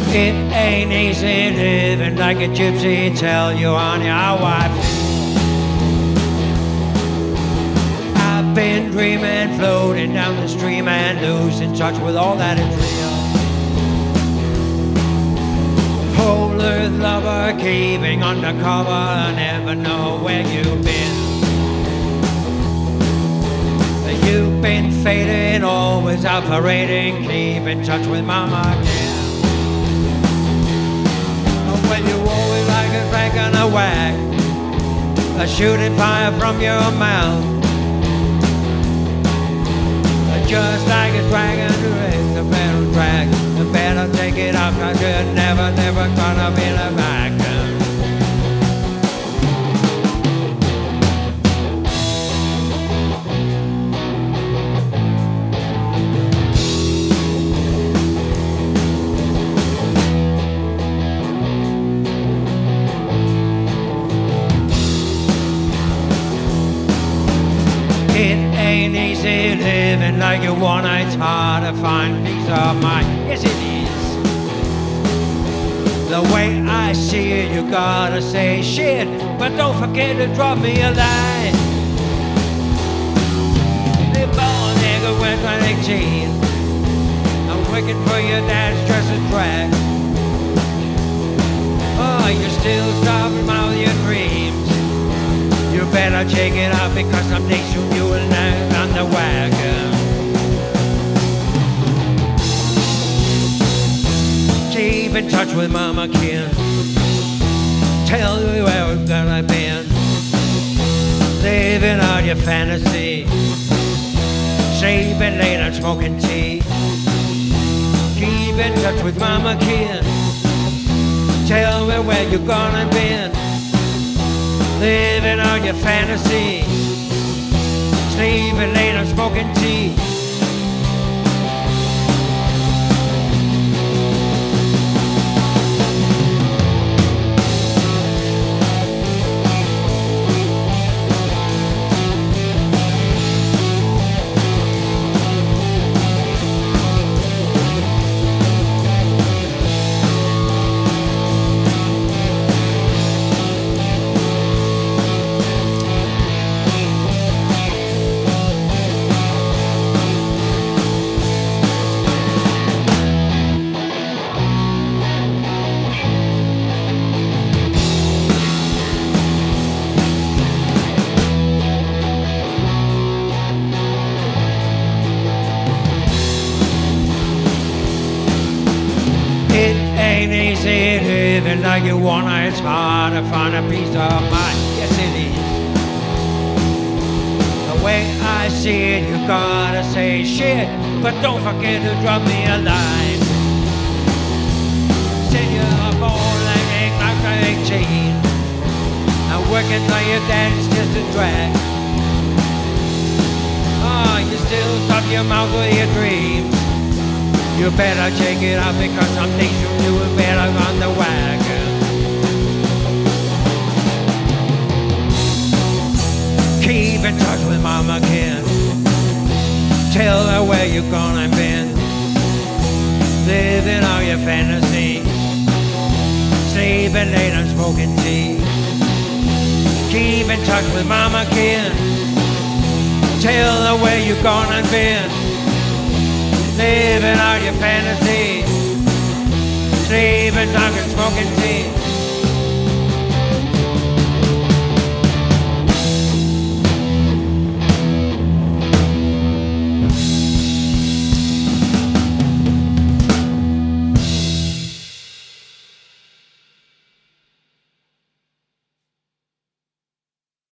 It ain't easy living like a gypsy, tell you on your wife. I've been dreaming, floating down the stream and losing touch with all that is real. Whole earth lover, keeping undercover, never know where you've been. You've been fading, always out parading, keep in touch with mama again. When you always like a drag and a whack, a shooting fire from your mouth, just like a dragon, the better drag, the better take it off, 'cause you're never gonna be the back. It ain't easy living like you wanna, it's hard to find peace of mind. Yes, it is. The way I see it, you gotta say shit, but don't forget to drop me a line. The born nigga went on 18. I'm working for you, that's just a drag. Oh, you're still starving out your dreams. You better check it out, because someday soon you will land on the wagon. Keep in touch with Mama Kin. Tell me where we've gonna been. Living out your fantasy. Sleeping late and smoking tea. Keep in touch with Mama Kin. Tell me where you're gonna been. Living out your fantasy, sleeping late and smoking tea. It ain't easy living like you wanna, it's hard to find a peace of mind. Yes, it is. The way I see it, you gotta say shit, but don't forget to drop me a line. Say you're born like 18. I'm working for you, that's just a drag. Oh, you still stop your mouth with your dreams. You better check it out, because someday soon you will better on the wagon. Keep in touch with Mama Kin. Tell her where you're gonna been. Living out your fantasy. Sleeping late and smoking tea. Keep in touch with Mama Kin. Tell her where you're gonna been. Living out your fantasy, sleeping, talking, smoking tea.